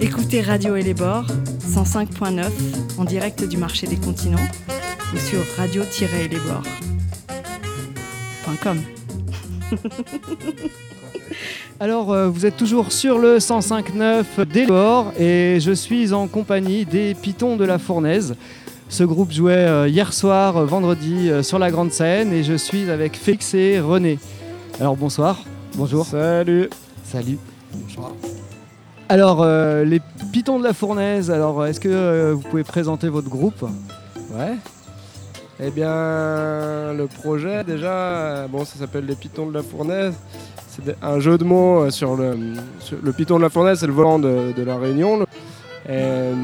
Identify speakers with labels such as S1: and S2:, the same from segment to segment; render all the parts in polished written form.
S1: Écoutez Radio et les bords, 105.9, en direct du marché des continents, ou sur radio-et-les-bords.com.
S2: Alors, vous êtes toujours sur le 105.9 des bords et je suis en compagnie des Pitons de la Fournaise. Ce groupe jouait hier soir, vendredi, sur la grande scène et je suis avec Félix et René. Alors, bonsoir. Bonjour.
S3: Salut.
S2: Salut. Bonsoir. Alors, les Pitons de la Fournaise, alors est-ce que vous pouvez présenter votre groupe ?
S3: Ouais. Eh bien, le projet, déjà, ça s'appelle les Pitons de la Fournaise. C'est un jeu de mots sur le Piton de la Fournaise, c'est le volant de la Réunion. C'est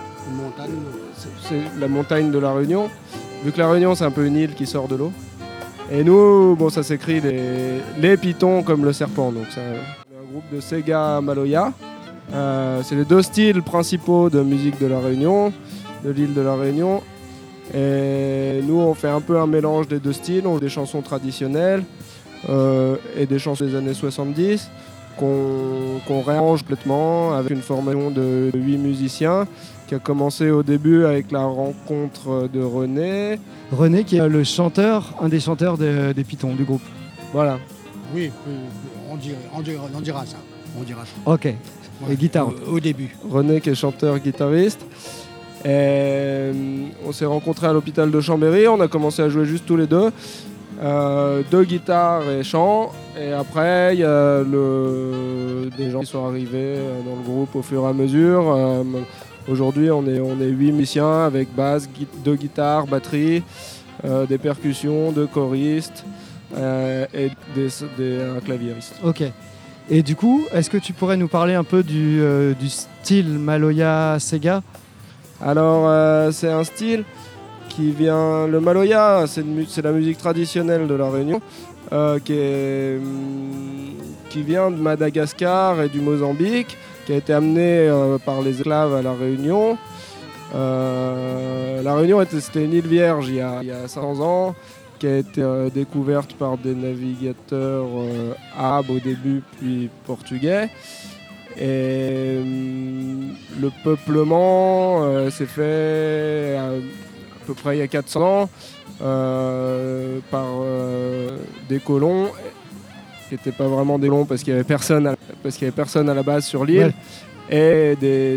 S3: la montagne de la Réunion. Vu que la Réunion, c'est un peu une île qui sort de l'eau. Et nous, ça s'écrit les Pitons comme le serpent. Donc, c'est un groupe de Sega Maloya. C'est les deux styles principaux de musique de la Réunion, de l'île de la Réunion. Et nous, on fait un peu un mélange des deux styles. On a des chansons traditionnelles et des chansons des années 70 qu'on réarrange complètement avec une formation de 8 musiciens qui a commencé au début avec la rencontre de René.
S2: René qui est le chanteur, un des chanteurs des Pitons du groupe.
S3: Voilà.
S4: Oui, on dira ça.
S2: Ok. Et guitare.
S4: Au début.
S3: René qui est chanteur-guitariste. Et on s'est rencontrés à l'hôpital de Chambéry, on a commencé à jouer juste tous les deux. Deux guitares et chant. Et après, il y a des gens qui sont arrivés dans le groupe au fur et à mesure. Aujourd'hui, on est 8 musiciens avec basse, 2 guitares, batterie, des percussions, 2 choristes et un claviériste.
S2: Ok. Et du coup, est-ce que tu pourrais nous parler un peu du style Maloya Sega ?
S3: Alors, c'est un style qui vient... Le Maloya, c'est la musique traditionnelle de la Réunion, qui vient de Madagascar et du Mozambique, qui a été amenée par les esclaves à la Réunion. La Réunion, c'était une île vierge il y a 500 ans, qui a été découverte par des navigateurs arabes au début, puis portugais. Et le peuplement s'est fait à peu près il y a 400 ans par des colons qui n'étaient pas vraiment des colons parce qu'il n'y avait personne à la base sur l'île. Ouais. Et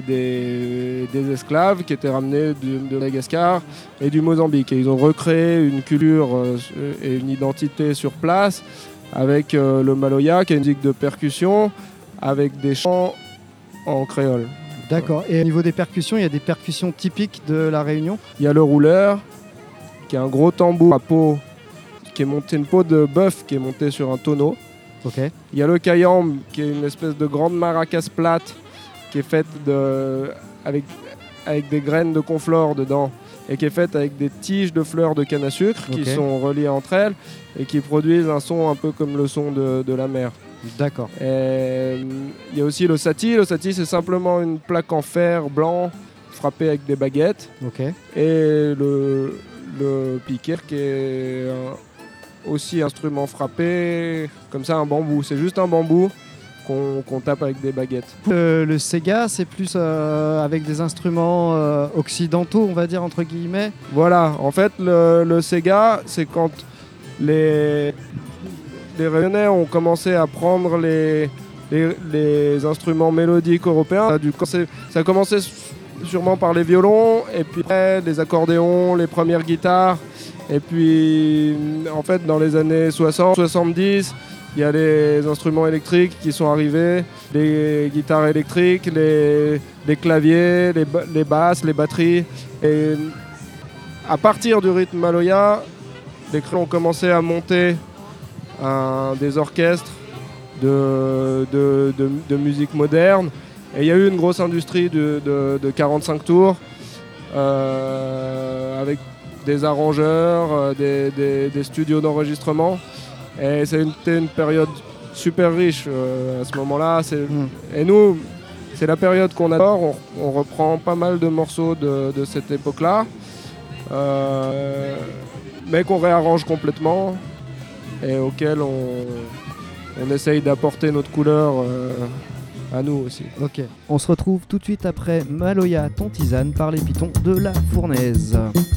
S3: des esclaves qui étaient ramenés de Madagascar et du Mozambique. Et ils ont recréé une culture et une identité sur place avec le Maloya, qui est une musique de percussion, avec des chants en créole.
S2: D'accord. Et au niveau des percussions, il y a des percussions typiques de la Réunion ?
S3: Il y a le rouleur, qui est un gros tambour à peau, qui est monté, une peau de bœuf qui est montée sur un tonneau.
S2: Okay.
S3: Il y a le kayam, qui est une espèce de grande maracas plate, qui est faite avec des graines de conflore dedans, et qui est faite avec des tiges de fleurs de canne à sucre qui sont reliées entre elles, et qui produisent un son un peu comme le son de la mer.
S2: D'accord.
S3: Il y a aussi le sati. Le sati, c'est simplement une plaque en fer blanc frappée avec des baguettes.
S2: Okay.
S3: Et le piquer, qui est aussi instrument frappé, comme ça, un bambou. C'est juste un bambou qu'on tape avec des baguettes.
S2: Le Sega, c'est plus avec des instruments occidentaux, on va dire, entre guillemets.
S3: Voilà. En fait, le Sega, c'est quand les Réunionnais ont commencé à prendre les instruments mélodiques européens. Ça a commencé sûrement par les violons, et puis après les accordéons, les premières guitares. Et puis, en fait, dans les années 60-70, il y a les instruments électriques qui sont arrivés, les guitares électriques, les claviers, les basses, les batteries. Et à partir du rythme Maloya, les créoles ont commencé à monter des orchestres de musique moderne. Et il y a eu une grosse industrie de 45 tours avec des arrangeurs, des studios d'enregistrement. Et c'était une période super riche à ce moment-là. Et nous, c'est la période qu'on adore. On reprend pas mal de morceaux de cette époque-là, mais qu'on réarrange complètement et auquel on essaye d'apporter notre couleur à nous aussi.
S2: Ok. On se retrouve tout de suite après Maloya, ton tisane par les pitons de la Fournaise.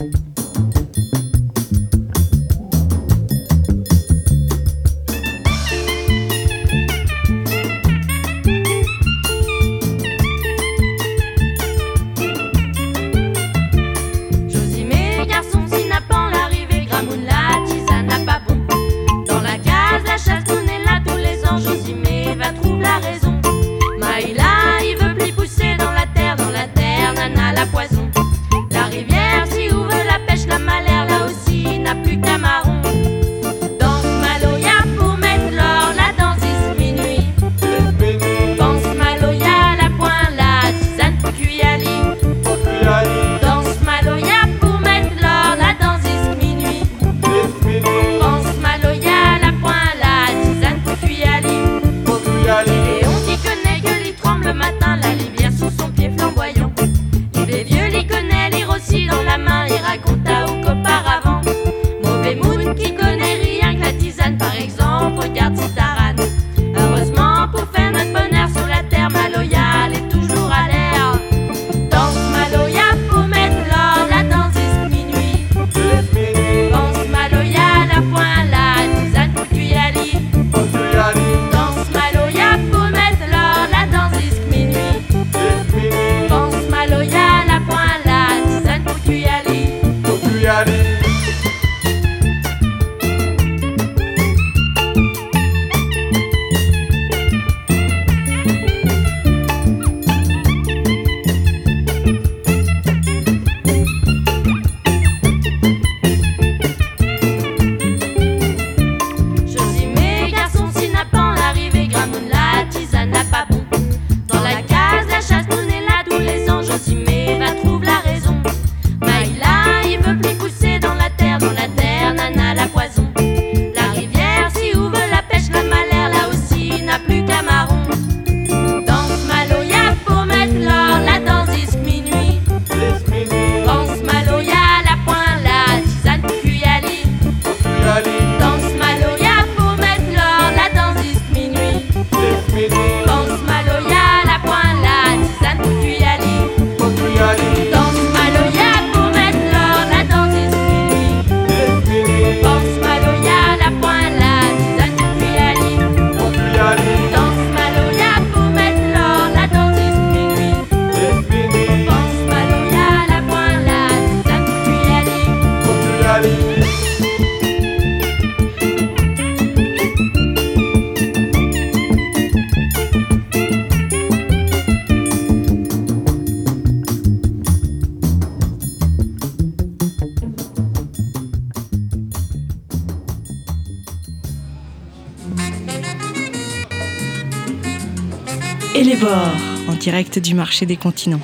S1: Et les bords, en direct du marché des continents.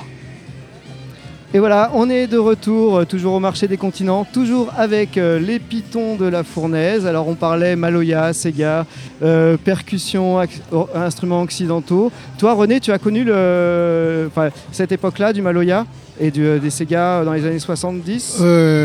S2: Et voilà, on est de retour, toujours au marché des continents, toujours avec les pitons de la Fournaise. Alors on parlait Maloya, Sega, percussion, instruments occidentaux. Toi René, tu as connu cette époque-là du Maloya et des Sega dans les années 70 ?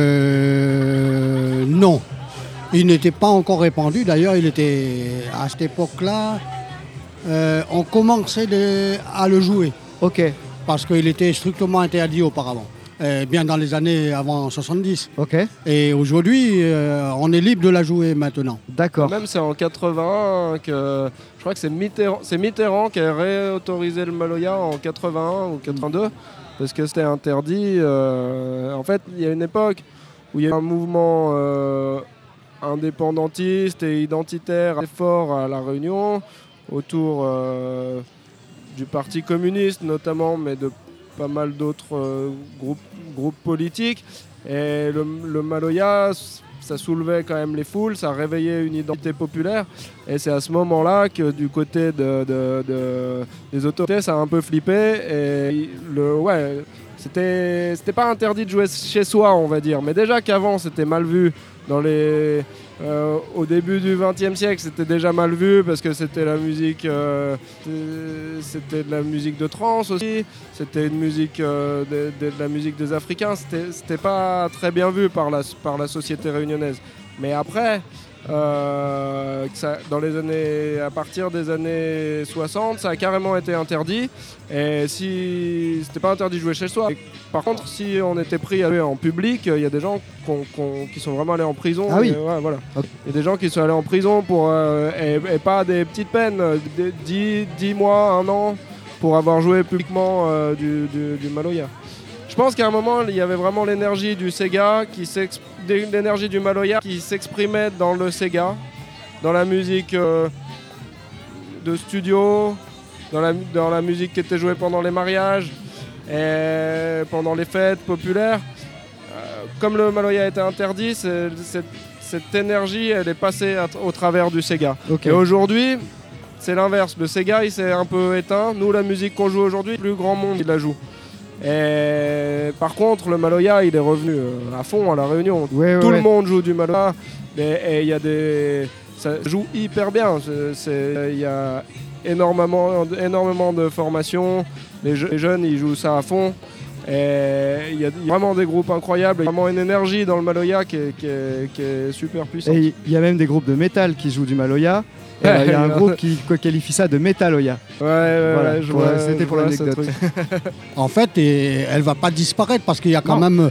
S4: Non, il n'était pas encore répandu. D'ailleurs, il était à cette époque-là, on commençait à le jouer.
S2: Ok.
S4: Parce qu'il était strictement interdit auparavant, bien dans les années avant 70.
S2: Ok.
S4: Et aujourd'hui, on est libre de la jouer maintenant.
S2: D'accord.
S3: Même c'est en 81 que je crois que c'est Mitterrand qui a réautorisé le Maloya en 81 ou 82 parce que c'était interdit. En fait, il y a une époque où il y a eu un mouvement indépendantiste et identitaire très fort à La Réunion autour du Parti communiste notamment, mais de pas mal d'autres groupes politiques. Et le Maloya, ça soulevait quand même les foules, ça réveillait une identité populaire. Et c'est à ce moment-là que du côté des autorités, ça a un peu flippé. Et c'était pas interdit de jouer chez soi, on va dire. Mais déjà qu'avant, c'était mal vu. Au début du XXe siècle, c'était déjà mal vu parce que c'était la musique, c'était de la musique de trance aussi. C'était une musique, de la musique des Africains. C'était pas très bien vu par la société réunionnaise. Mais après, À partir des années 60, ça a carrément été interdit. Et si c'était pas interdit de jouer chez soi. Par contre, si on était pris à jouer en public, il y a des gens qui sont vraiment allés en prison.
S2: Ah oui.
S3: Voilà.
S2: Okay.
S3: Il y a des gens qui sont allés en prison et pas des petites peines, 10 mois, 1 an, pour avoir joué publiquement du Maloya. Je pense qu'à un moment, il y avait vraiment l'énergie du Sega, l'énergie du Maloya qui s'exprimait dans le Sega, dans la musique de studio, dans la musique qui était jouée pendant les mariages et pendant les fêtes populaires. Comme le Maloya était interdit, cette énergie, elle est passée au travers du Sega. Okay. Et aujourd'hui, c'est l'inverse. Le Sega, il s'est un peu éteint. Nous, la musique qu'on joue aujourd'hui, le plus grand monde, il la joue. Et par contre, le Maloya, il est revenu à fond à la Réunion. Tout le monde joue du Maloya. Et il y a ça joue hyper bien. Il y a énormément de formations. Les jeunes, ils jouent ça à fond. Et il y a vraiment des groupes incroyables. Il y a vraiment une énergie dans le Maloya qui est super puissante.
S2: Et il y a même des groupes de métal qui jouent du Maloya. Il y a un groupe qui qualifie ça de Metaloya.
S3: Voilà,
S2: c'était pour l'anecdote.
S4: En fait, elle va pas disparaître parce qu'il y a quand même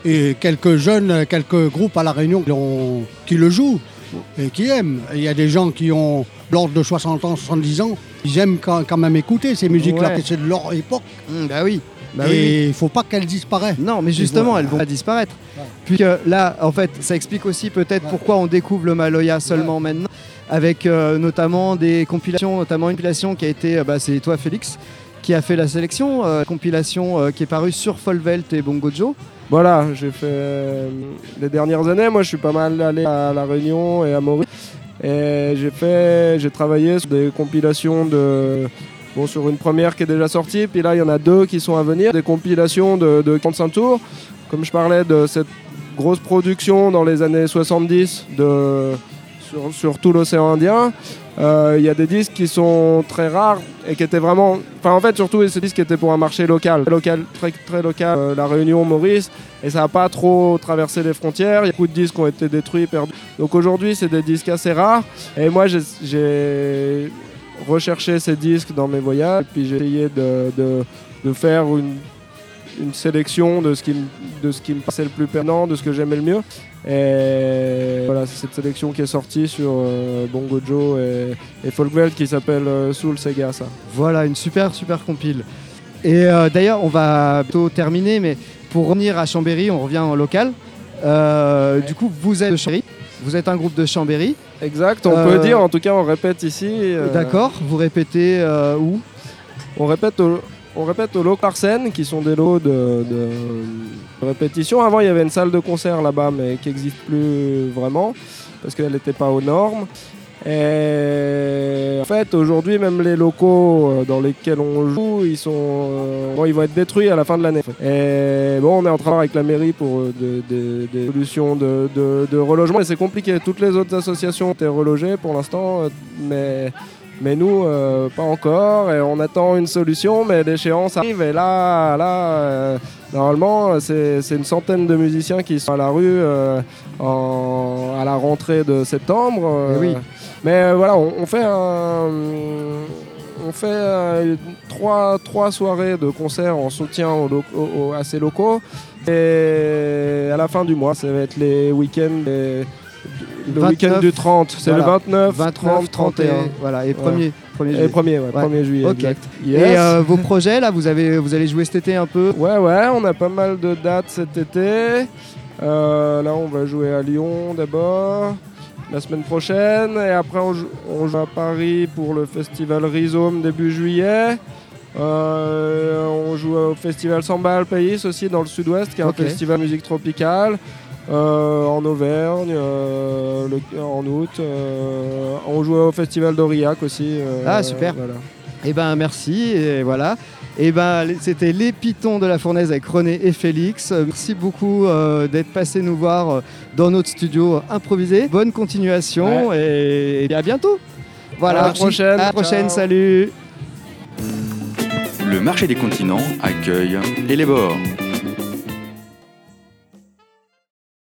S4: quelques groupes à La Réunion qui le jouent et qui aiment. Il y a des gens qui ont l'ordre de 60 ans, 70 ans, ils aiment quand même écouter ces musiques-là, c'est de leur époque.
S2: Bah oui.
S4: Et il ne faut pas qu'elles disparaissent.
S2: Non, mais justement, elles vont pas disparaître. Ouais. Puis là, en fait, ça explique aussi peut-être pourquoi on découvre le Maloya seulement maintenant, avec notamment des compilations, notamment une compilation qui a été, c'est toi Félix, qui a fait la sélection, compilation qui est parue sur Folvelt et Bongo Joe.
S3: Voilà, j'ai fait les dernières années, moi je suis pas mal allé à La Réunion et à Maurice. Et j'ai travaillé sur des compilations sur une première qui est déjà sortie, puis là il y en a 2 qui sont à venir, des compilations de 45 tours. Comme je parlais de cette grosse production dans les années 70 sur tout l'océan Indien, il y a des disques qui sont très rares et qui étaient vraiment... Enfin en fait surtout ces disques étaient pour un marché local très, très local, La Réunion, Maurice, et ça n'a pas trop traversé les frontières, il y a beaucoup de disques qui ont été détruits, perdus. Donc aujourd'hui c'est des disques assez rares, et moi j'ai rechercher ces disques dans mes voyages, et puis j'ai essayé de faire une sélection de ce qui me passait le plus pertinent, de ce que j'aimais le mieux. Et voilà, c'est cette sélection qui est sortie sur Bongo Joe et Folkveld qui s'appelle Soul Sega, ça.
S2: Voilà, une super compile. Et d'ailleurs, on va bientôt terminer, mais pour revenir à Chambéry, on revient en local. Du coup, vous êtes de Chambéry. Vous êtes un groupe de Chambéry.
S3: Exact, on peut dire, en tout cas on répète ici.
S2: D'accord, vous répétez où ?
S3: On répète au Loc Larsen, qui sont des lots de répétition. Avant il y avait une salle de concert là-bas, mais qui n'existe plus vraiment, parce qu'elle n'était pas aux normes. Et en fait aujourd'hui même les locaux dans lesquels on joue, ils vont être détruits à la fin de l'année. Et bon, on est en train avec la mairie pour des solutions de relogement, et c'est compliqué. Toutes les autres associations ont été relogées pour l'instant, mais nous pas encore, et on attend une solution, mais l'échéance arrive, et là normalement c'est une centaine de musiciens qui sont à la rue à la rentrée de septembre.
S2: Oui.
S3: Mais voilà, on fait trois soirées de concerts en soutien à ces locaux, et à la fin du mois ça va être les week-ends le week-end du 30, c'est le 29, 30, 31.
S2: Voilà, et 1er juillet.
S3: Et 1er juillet,
S2: okay.
S3: Exact.
S2: Yes. Et vos projets, là, vous allez jouer cet été un peu ?
S3: Ouais, on a pas mal de dates cet été. Là, on va jouer à Lyon d'abord, la semaine prochaine. Et après, on joue à Paris pour le festival Rhizome début juillet. On joue au festival Samba Pays aussi dans le sud-ouest, qui est un festival musique tropicale. En Auvergne, en août. On joue au festival d'Aurillac aussi.
S2: Super.
S3: Voilà.
S2: Et merci. Et voilà. Et c'était les Pitons de la Fournaise avec René et Félix. Merci beaucoup d'être passés nous voir dans notre studio improvisé. Bonne continuation et à bientôt. Voilà.
S3: À la prochaine.
S2: À la prochaine. Salut.
S5: Le marché des continents accueille Elébor.